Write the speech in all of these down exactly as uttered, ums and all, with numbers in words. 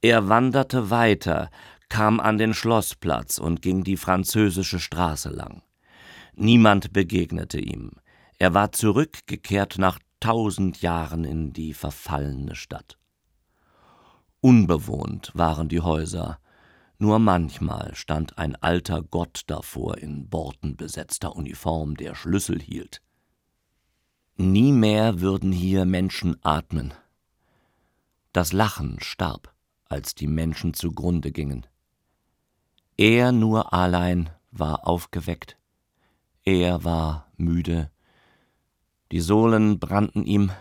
Er wanderte weiter, kam an den Schloßplatz und ging die französische Straße lang. Niemand begegnete ihm. Er war zurückgekehrt nach tausend Jahren in die verfallene Stadt. Unbewohnt waren die Häuser, nur manchmal stand ein alter Gott davor in bortenbesetzter Uniform, der Schlüssel hielt. Nie mehr würden hier Menschen atmen. Das Lachen starb, als die Menschen zugrunde gingen. Er nur allein war aufgeweckt. Er war müde. Die Sohlen brannten ihm.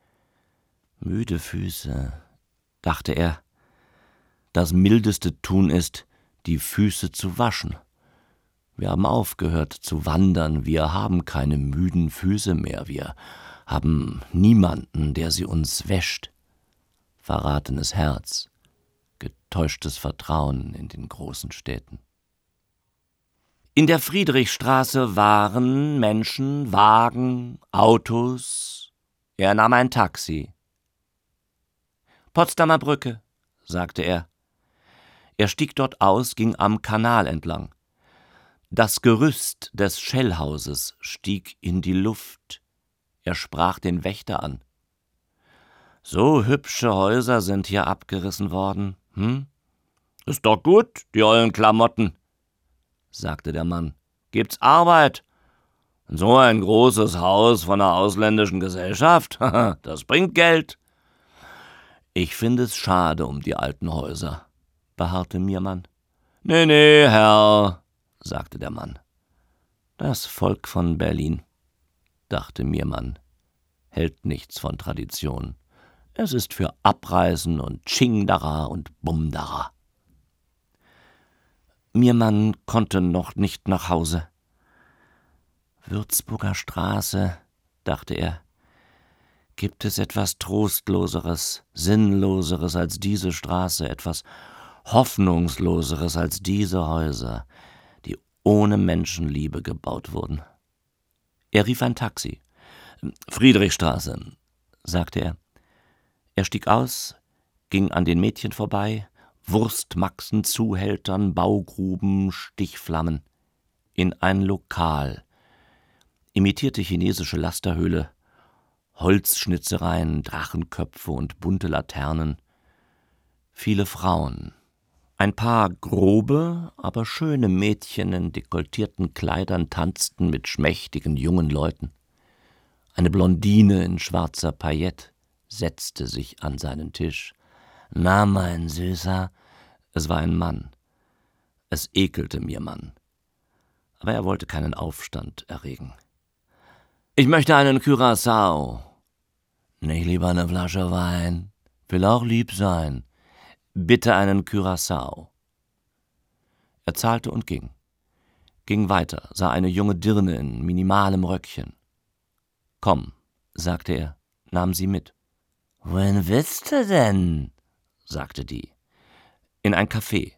Müde Füße, dachte er. Das mildeste Tun ist, die Füße zu waschen. Wir haben aufgehört zu wandern, wir haben keine müden Füße mehr, wir haben niemanden, der sie uns wäscht. Verratenes Herz, getäuschtes Vertrauen in den großen Städten. In der Friedrichstraße waren Menschen, Wagen, Autos. Er nahm ein Taxi. »Potsdamer Brücke«, sagte er. Er stieg dort aus, ging am Kanal entlang. Das Gerüst des Schellhauses stieg in die Luft. Er sprach den Wächter an. »So hübsche Häuser sind hier abgerissen worden, hm? Ist doch gut, die ollen Klamotten«, sagte der Mann. »Gibt's Arbeit? So ein großes Haus von einer ausländischen Gesellschaft, das bringt Geld.« »Ich finde es schade um die alten Häuser«, beharrte Miermann. »Nee, nee, Herr«, sagte der Mann. »Das Volk von Berlin«, dachte Miermann, »hält nichts von Tradition. Es ist für Abreisen und Tschingdara und Bumdara.« Miermann konnte noch nicht nach Hause. »Würzburger Straße«, dachte er. »Gibt es etwas Trostloseres, Sinnloseres als diese Straße, etwas Hoffnungsloseres als diese Häuser, die ohne Menschenliebe gebaut wurden?« Er rief ein Taxi. »Friedrichstraße«, sagte er. Er stieg aus, ging an den Mädchen vorbei, Wurstmaxen, Zuhältern, Baugruben, Stichflammen, in ein Lokal, imitierte chinesische Lasterhöhle, Holzschnitzereien, Drachenköpfe und bunte Laternen, viele Frauen. Ein paar grobe, aber schöne Mädchen in dekolletierten Kleidern tanzten mit schmächtigen jungen Leuten. Eine Blondine in schwarzer Paillette setzte sich an seinen Tisch. »Na, mein Süßer«, es war ein Mann. Es ekelte Miermann. Aber er wollte keinen Aufstand erregen. »Ich möchte einen Curaçao.« »Nicht lieber eine Flasche Wein? Will auch lieb sein. Bitte einen Curaçao.« Er zahlte und ging. Ging weiter, sah eine junge Dirne in minimalem Röckchen. »Komm«, sagte er, nahm sie mit. »Wohin willst du denn?«, sagte die. »In ein Café.«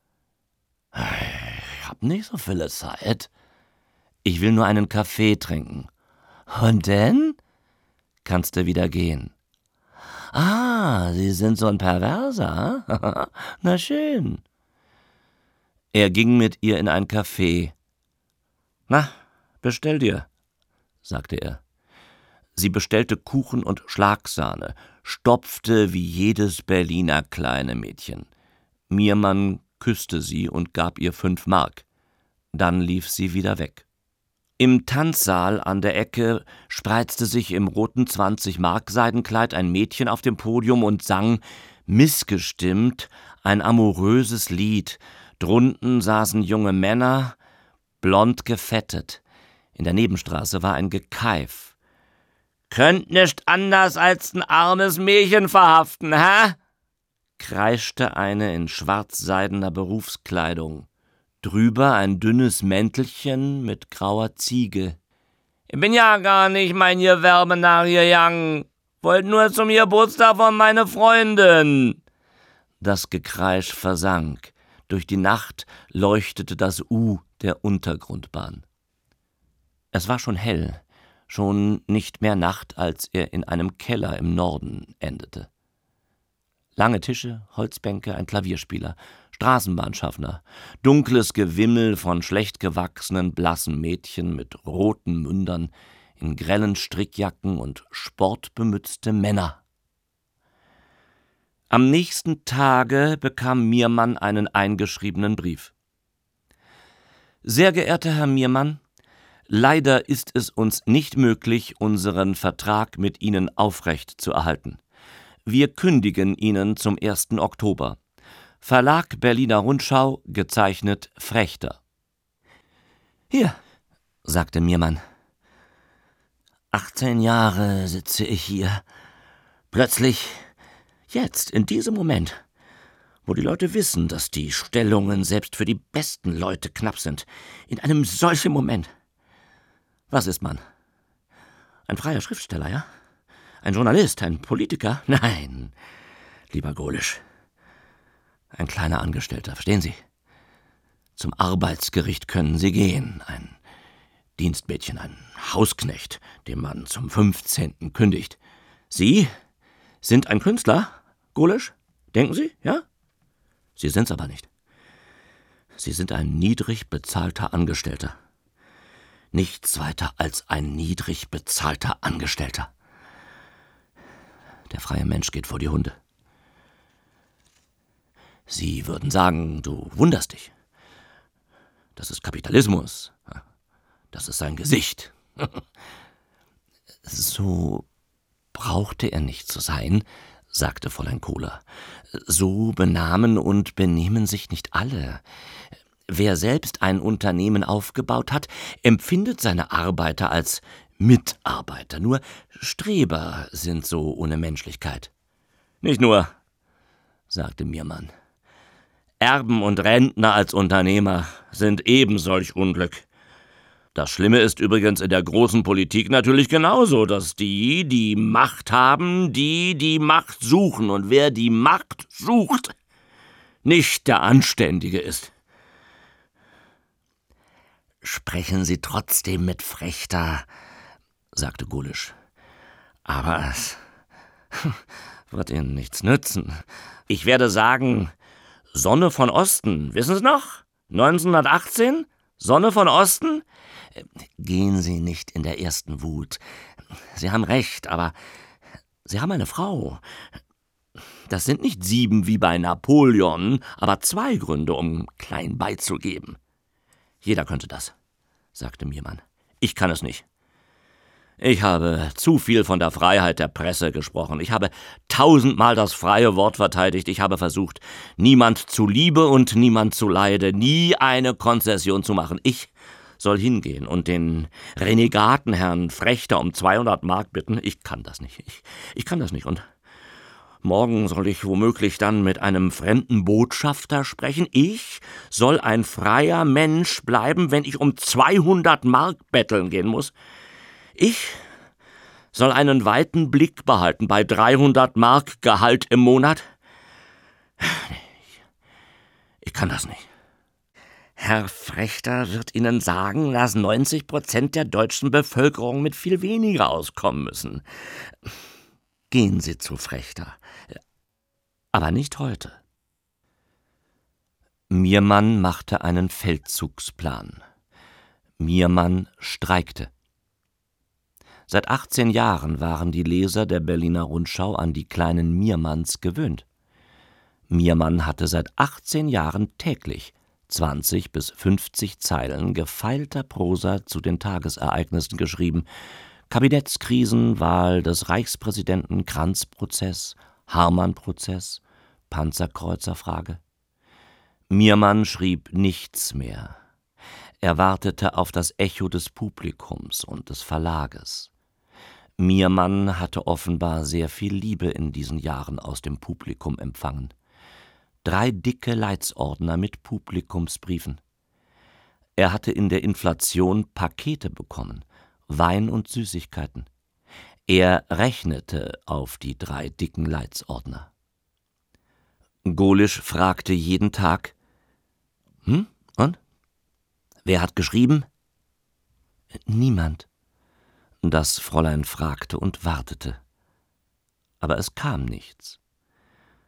»Ich hab nicht so viele Zeit.« »Ich will nur einen Kaffee trinken.« »Und denn?« »Kannst du wieder gehen.« »Ah, Sie sind so ein Perverser? Na schön.« Er ging mit ihr in ein Café. »Na, bestell dir«, sagte er. Sie bestellte Kuchen und Schlagsahne, stopfte wie jedes Berliner kleine Mädchen. Miermann küsste sie und gab ihr fünf Mark. Dann lief sie wieder weg. Im Tanzsaal an der Ecke spreizte sich im roten zwanzig-Mark-Seidenkleid ein Mädchen auf dem Podium und sang, missgestimmt, ein amouröses Lied. Drunten saßen junge Männer, blond gefettet. In der Nebenstraße war ein Gekeif. »Könnt nicht anders als ein armes Mädchen verhaften, hä?«, kreischte eine in schwarzseidener Berufskleidung. Drüber ein dünnes Mäntelchen mit grauer Ziege. »Ich bin ja gar nicht mein Gewerbe nachgegangen. Wollt nur zum Geburtstag von meiner Freundin.« Das Gekreisch versank. Durch die Nacht leuchtete das U der Untergrundbahn. Es war schon hell, schon nicht mehr Nacht, als er in einem Keller im Norden endete. Lange Tische, Holzbänke, ein Klavierspieler, Straßenbahnschaffner, dunkles Gewimmel von schlecht gewachsenen, blassen Mädchen mit roten Mündern in grellen Strickjacken und sportbemützte Männer. Am nächsten Tage bekam Miermann einen eingeschriebenen Brief. »Sehr geehrter Herr Miermann, leider ist es uns nicht möglich, unseren Vertrag mit Ihnen aufrecht zu erhalten. Wir kündigen Ihnen zum ersten Oktober. Verlag Berliner Rundschau, gezeichnet Frechter.« »Hier«, sagte Miermann. »achtzehn Jahre sitze ich hier. Plötzlich, jetzt, in diesem Moment, wo die Leute wissen, dass die Stellungen selbst für die besten Leute knapp sind, in einem solchen Moment. Was ist man? Ein freier Schriftsteller, ja? Ein Journalist, ein Politiker? Nein, lieber Golisch. Ein kleiner Angestellter, verstehen Sie? Zum Arbeitsgericht können Sie gehen. Ein Dienstmädchen, ein Hausknecht, dem man zum fünfzehnten kündigt. Sie sind ein Künstler, Golisch? Denken Sie, ja? Sie sind's aber nicht. Sie sind ein niedrig bezahlter Angestellter. Nichts weiter als ein niedrig bezahlter Angestellter. Der freie Mensch geht vor die Hunde. Sie würden sagen, du wunderst dich. Das ist Kapitalismus. Das ist sein Gesicht. So brauchte er nicht zu sein, sagte Fräulein Kohler. So benahmen und benehmen sich nicht alle. Wer selbst ein Unternehmen aufgebaut hat, empfindet seine Arbeiter als Mitarbeiter. Nur Streber sind so ohne Menschlichkeit. Nicht nur, sagte Miermann. Erben und Rentner als Unternehmer sind eben solch Unglück. Das Schlimme ist übrigens in der großen Politik natürlich genauso, dass die, die Macht haben, die die Macht suchen. Und wer die Macht sucht, nicht der Anständige ist. »Sprechen Sie trotzdem mit Frechter«, sagte Golisch. »Aber es wird Ihnen nichts nützen. Ich werde sagen, Sonne von Osten, wissen Sie noch? neunzehnhundertachtzehn? Sonne von Osten? Gehen Sie nicht in der ersten Wut. Sie haben recht, aber Sie haben eine Frau. Das sind nicht sieben wie bei Napoleon, aber zwei Gründe, um klein beizugeben.« »Jeder könnte das«, sagte Miermann. »Ich kann es nicht. Ich habe zu viel von der Freiheit der Presse gesprochen. Ich habe tausendmal das freie Wort verteidigt. Ich habe versucht, niemand zu Liebe und niemand zu Leide, nie eine Konzession zu machen. Ich soll hingehen und den Renegaten Herrn Frechter um zweihundert Mark bitten. Ich kann das nicht. Ich, ich kann das nicht. Und morgen soll ich womöglich dann mit einem fremden Botschafter sprechen. Ich soll ein freier Mensch bleiben, wenn ich um zweihundert Mark betteln gehen muss. Ich soll einen weiten Blick behalten bei dreihundert Mark Gehalt im Monat. Ich, ich kann das nicht. Herr Frechter wird Ihnen sagen, dass neunzig Prozent der deutschen Bevölkerung mit viel weniger auskommen müssen. Gehen Sie zu Frechter. Aber nicht heute. Miermann machte einen Feldzugsplan. Miermann streikte. Seit achtzehn Jahren waren die Leser der Berliner Rundschau an die kleinen Miermanns gewöhnt. Miermann hatte seit achtzehn Jahren täglich zwanzig bis fünfzig Zeilen gefeilter Prosa zu den Tagesereignissen geschrieben. Kabinettskrisen, Wahl des Reichspräsidenten, Kranz-Prozess, Harman-Prozess, Panzerkreuzerfrage. Miermann schrieb nichts mehr. Er wartete auf das Echo des Publikums und des Verlages. Miermann hatte offenbar sehr viel Liebe in diesen Jahren aus dem Publikum empfangen. Drei dicke Leitsordner mit Publikumsbriefen. Er hatte in der Inflation Pakete bekommen, Wein und Süßigkeiten. Er rechnete auf die drei dicken Leitsordner. Golisch fragte jeden Tag: »Hm, und? Wer hat geschrieben?« »Niemand.« Das Fräulein fragte und wartete. Aber es kam nichts.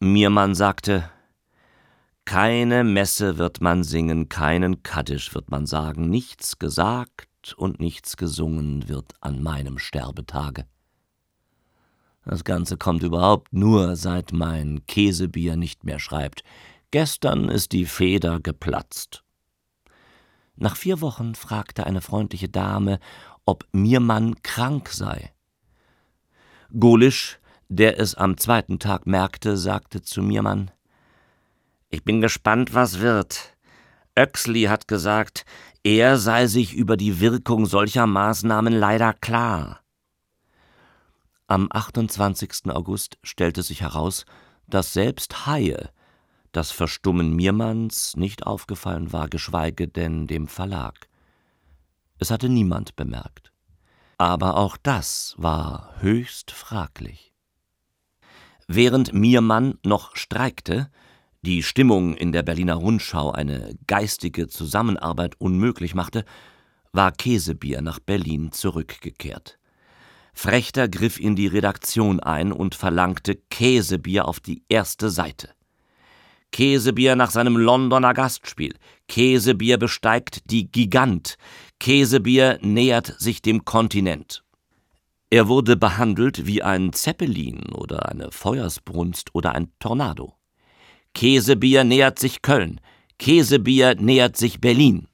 Miermann sagte: »Keine Messe wird man singen, keinen Kaddisch wird man sagen, nichts gesagt und nichts gesungen wird an meinem Sterbetage. Das Ganze kommt überhaupt nur, seit mein Käsebier nicht mehr schreibt. Gestern ist die Feder geplatzt.« Nach vier Wochen fragte eine freundliche Dame, ob Miermann krank sei. Golisch, der es am zweiten Tag merkte, sagte zu Miermann: »Ich bin gespannt, was wird. Oechsli hat gesagt, er sei sich über die Wirkung solcher Maßnahmen leider klar.« Am achtundzwanzigsten August stellte sich heraus, dass selbst Haie das Verstummen Miermanns nicht aufgefallen war, geschweige denn dem Verlag. Es hatte niemand bemerkt. Aber auch das war höchst fraglich. Während Miermann noch streikte, die Stimmung in der Berliner Rundschau eine geistige Zusammenarbeit unmöglich machte, war Käsebier nach Berlin zurückgekehrt. Frechter griff in die Redaktion ein und verlangte Käsebier auf die erste Seite. Käsebier nach seinem Londoner Gastspiel. Käsebier besteigt die Gigant. Käsebier nähert sich dem Kontinent. Er wurde behandelt wie ein Zeppelin oder eine Feuersbrunst oder ein Tornado. Käsebier nähert sich Köln. Käsebier nähert sich Berlin.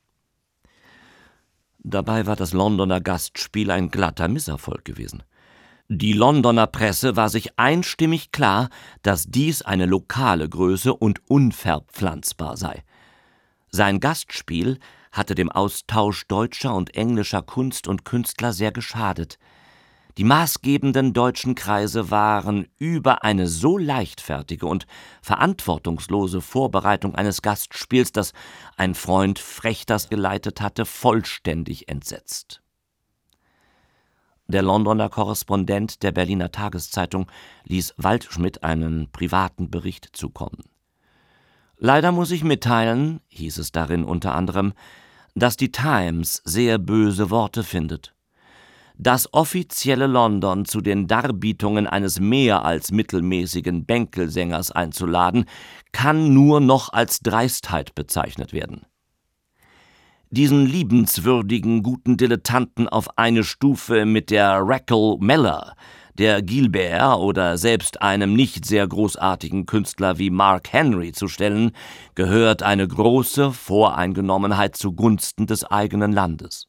Dabei war das Londoner Gastspiel ein glatter Misserfolg gewesen. Die Londoner Presse war sich einstimmig klar, dass dies eine lokale Größe und unverpflanzbar sei. Sein Gastspiel hatte dem Austausch deutscher und englischer Kunst und Künstler sehr geschadet. Die maßgebenden deutschen Kreise waren über eine so leichtfertige und verantwortungslose Vorbereitung eines Gastspiels, das ein Freund Frechters geleitet hatte, vollständig entsetzt. Der Londoner Korrespondent der Berliner Tageszeitung ließ Waldschmidt einen privaten Bericht zukommen. »Leider muss ich mitteilen«, hieß es darin unter anderem, »dass die Times sehr böse Worte findet. Das offizielle London zu den Darbietungen eines mehr als mittelmäßigen Bänkelsängers einzuladen, kann nur noch als Dreistheit bezeichnet werden. Diesen liebenswürdigen, guten Dilettanten auf eine Stufe mit der Raquel Meller, der Gilbert oder selbst einem nicht sehr großartigen Künstler wie Mark Henry zu stellen, gehört eine große Voreingenommenheit zugunsten des eigenen Landes.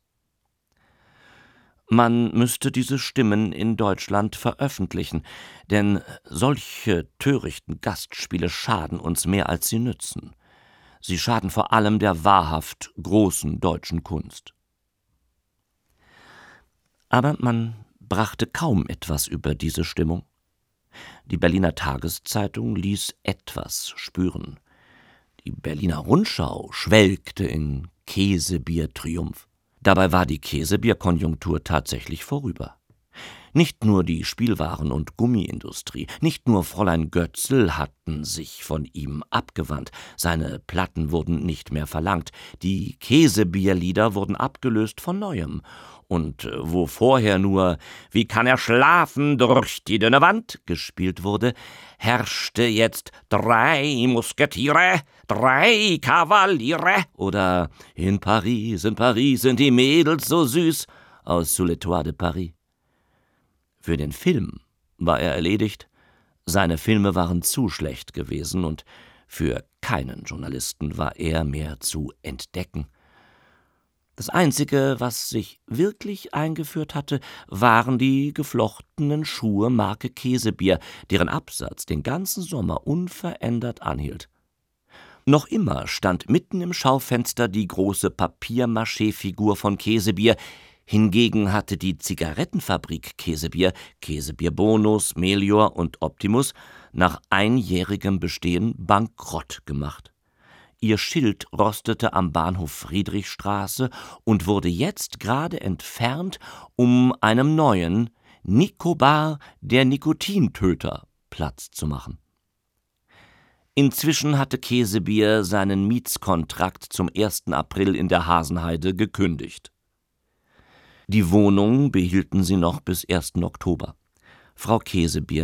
Man müsste diese Stimmen in Deutschland veröffentlichen, denn solche törichten Gastspiele schaden uns mehr, als sie nützen. Sie schaden vor allem der wahrhaft großen deutschen Kunst.« Aber man brachte kaum etwas über diese Stimmung. Die Berliner Tageszeitung ließ etwas spüren. Die Berliner Rundschau schwelgte in Käsebier-Triumph. Dabei war die Käsebierkonjunktur tatsächlich vorüber. Nicht nur die Spielwaren- und Gummiindustrie, nicht nur Fräulein Götzl hatten sich von ihm abgewandt, seine Platten wurden nicht mehr verlangt, die Käsebierlieder wurden abgelöst von Neuem. Und wo vorher nur »Wie kann er schlafen durch die dünne Wand« gespielt wurde, herrschte jetzt »Drei Musketiere, drei Kavaliere« oder »In Paris, in Paris sind die Mädels so süß« aus »Sous les toits de Paris«. Für den Film war er erledigt, seine Filme waren zu schlecht gewesen und für keinen Journalisten war er mehr zu entdecken. Das Einzige, was sich wirklich eingeführt hatte, waren die geflochtenen Schuhe Marke Käsebier, deren Absatz den ganzen Sommer unverändert anhielt. Noch immer stand mitten im Schaufenster die große Papier-Maché-Figur von Käsebier. Hingegen hatte die Zigarettenfabrik Käsebier, Käsebier Bonus, Melior und Optimus nach einjährigem Bestehen bankrott gemacht. Ihr Schild rostete am Bahnhof Friedrichstraße und wurde jetzt gerade entfernt, um einem neuen Nicobar, der Nikotintöter, Platz zu machen. Inzwischen hatte Käsebier seinen Mietskontrakt zum ersten April in der Hasenheide gekündigt. Die Wohnung behielten sie noch bis ersten Oktober. Frau Käsebier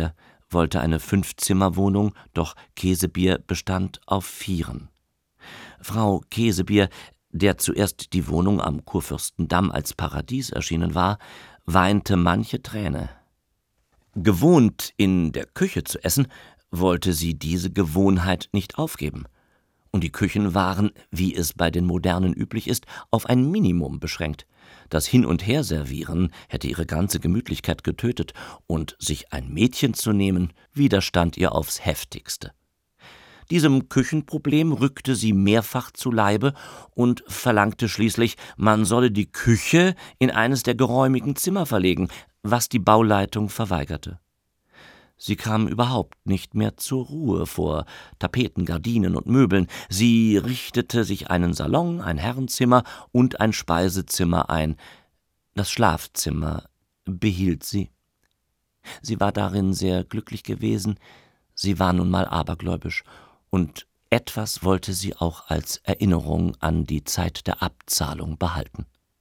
wollte eine Fünfzimmerwohnung, doch Käsebier bestand auf Vieren. Frau Käsebier, der zuerst die Wohnung am Kurfürstendamm als Paradies erschienen war, weinte manche Träne. Gewohnt, in der Küche zu essen, wollte sie diese Gewohnheit nicht aufgeben. Und die Küchen waren, wie es bei den Modernen üblich ist, auf ein Minimum beschränkt. Das Hin- und Herservieren hätte ihre ganze Gemütlichkeit getötet, und sich ein Mädchen zu nehmen, widerstand ihr aufs heftigste. Diesem Küchenproblem rückte sie mehrfach zu Leibe und verlangte schließlich, man solle die Küche in eines der geräumigen Zimmer verlegen, was die Bauleitung verweigerte. Sie kam überhaupt nicht mehr zur Ruhe vor Tapeten, Gardinen und Möbeln. Sie richtete sich einen Salon, ein Herrenzimmer und ein Speisezimmer ein. Das Schlafzimmer behielt sie. Sie war darin sehr glücklich gewesen. Sie war nun mal abergläubisch, und etwas wollte sie auch als Erinnerung an die Zeit der Abzahlung behalten.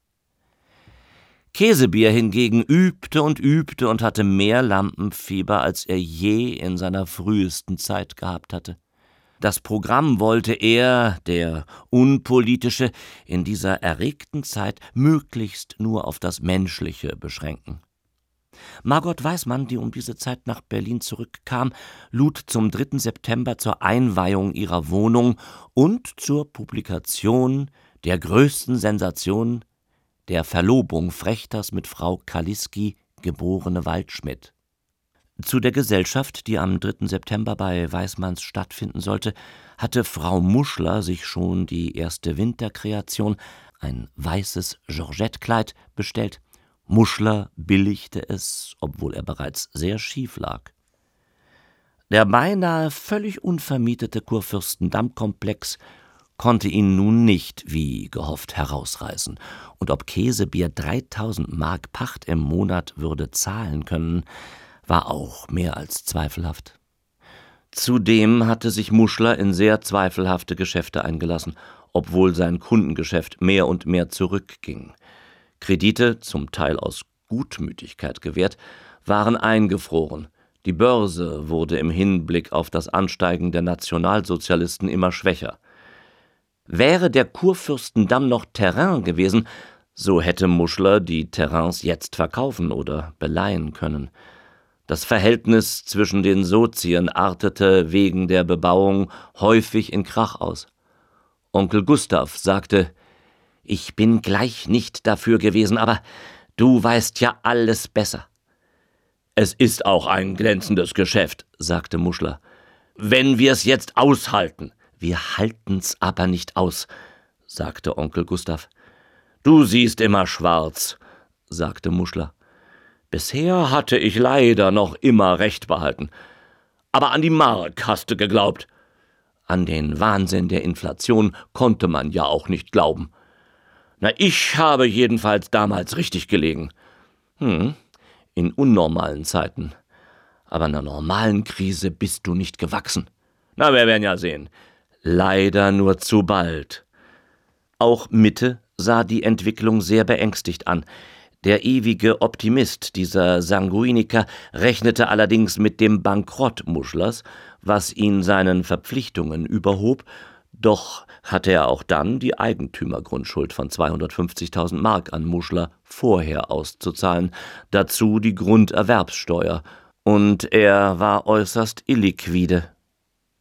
Käsebier hingegen übte und übte und hatte mehr Lampenfieber, als er je in seiner frühesten Zeit gehabt hatte. Das Programm wollte er, der Unpolitische, in dieser erregten Zeit möglichst nur auf das Menschliche beschränken. Margot Weismann, die um diese Zeit nach Berlin zurückkam, lud zum dritten September zur Einweihung ihrer Wohnung und zur Publikation der größten Sensation, der Verlobung Frechters mit Frau Kaliski, geborene Waldschmidt. Zu der Gesellschaft, die am dritten September bei Weismanns stattfinden sollte, hatte Frau Muschler sich schon die erste Winterkreation, ein weißes Georgettekleid, bestellt. Muschler billigte es, obwohl er bereits sehr schief lag. Der beinahe völlig unvermietete Kurfürstendamm-Komplex konnte ihn nun nicht, wie gehofft, herausreißen, und ob Käsebier dreitausend Mark Pacht im Monat würde zahlen können, war auch mehr als zweifelhaft. Zudem hatte sich Muschler in sehr zweifelhafte Geschäfte eingelassen, obwohl sein Kundengeschäft mehr und mehr zurückging. Kredite, zum Teil aus Gutmütigkeit gewährt, waren eingefroren. Die Börse wurde im Hinblick auf das Ansteigen der Nationalsozialisten immer schwächer. Wäre der Kurfürstendamm noch Terrain gewesen, so hätte Muschler die Terrains jetzt verkaufen oder beleihen können. Das Verhältnis zwischen den Sozien artete wegen der Bebauung häufig in Krach aus. Onkel Gustav sagte: »Ich bin gleich nicht dafür gewesen, aber du weißt ja alles besser.« »Es ist auch ein glänzendes Geschäft«, sagte Muschler, »wenn wir es jetzt aushalten.« »Wir halten's aber nicht aus«, sagte Onkel Gustav. »Du siehst immer schwarz«, sagte Muschler. »Bisher hatte ich leider noch immer recht behalten. Aber an die Mark hast du geglaubt.« »An den Wahnsinn der Inflation konnte man ja auch nicht glauben.« »Na, ich habe jedenfalls damals richtig gelegen.« »Hm, in unnormalen Zeiten. Aber einer normalen Krise bist du nicht gewachsen.« »Na, wir werden ja sehen.« »Leider nur zu bald.« Auch Mitte sah die Entwicklung sehr beängstigt an. Der ewige Optimist, dieser Sanguiniker, rechnete allerdings mit dem Bankrott Muschlers, was ihn seinen Verpflichtungen überhob. Doch hatte er auch dann die Eigentümergrundschuld von zweihundertfünfzigtausend Mark an Muschler vorher auszuzahlen, dazu die Grunderwerbssteuer, und er war äußerst illiquide.